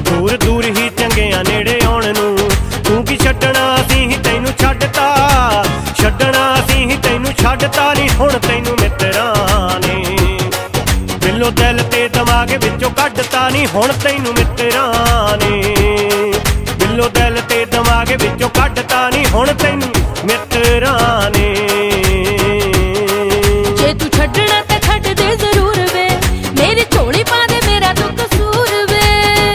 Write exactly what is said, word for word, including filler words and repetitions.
ਦੂਰ ਦੂਰ ਹੀ ਚੰਗਿਆਂ ਨੇੜੇ ਆਉਣ ਨੂੰ। ਤੂੰ ਕੀ ਛੱਡਣਾ ਅਸੀਂ ਹੀ ਤੈਨੂੰ ਛੱਡਤਾ, ਛੱਡਣਾ ਅਸੀਂ ਹੀ ਤੈਨੂੰ ਛੱਡਤਾ ਨੀ ਹੁਣ ਤੈਨੂੰ ਮਿੱਤਰਾਂ ਨੇ ਦਿਲੋਂ ਦਿਲ ਤੇ ਦਿਮਾਗ ਵਿੱਚੋਂ ਕੱਢਤਾ ਨੀ ਹੁਣ ਤੈਨੂੰ ਮਿੱਤਰਾਂ ਨੇ ਦਿਲੋਂ ਦਿਲ ਤੇ ਦਿਮਾਗ ਵਿੱਚੋਂ ਕੱਢਤਾ ਨੀ ਹੁਣ ਤੈਨੂੰ ਮਿੱਤਰਾਂ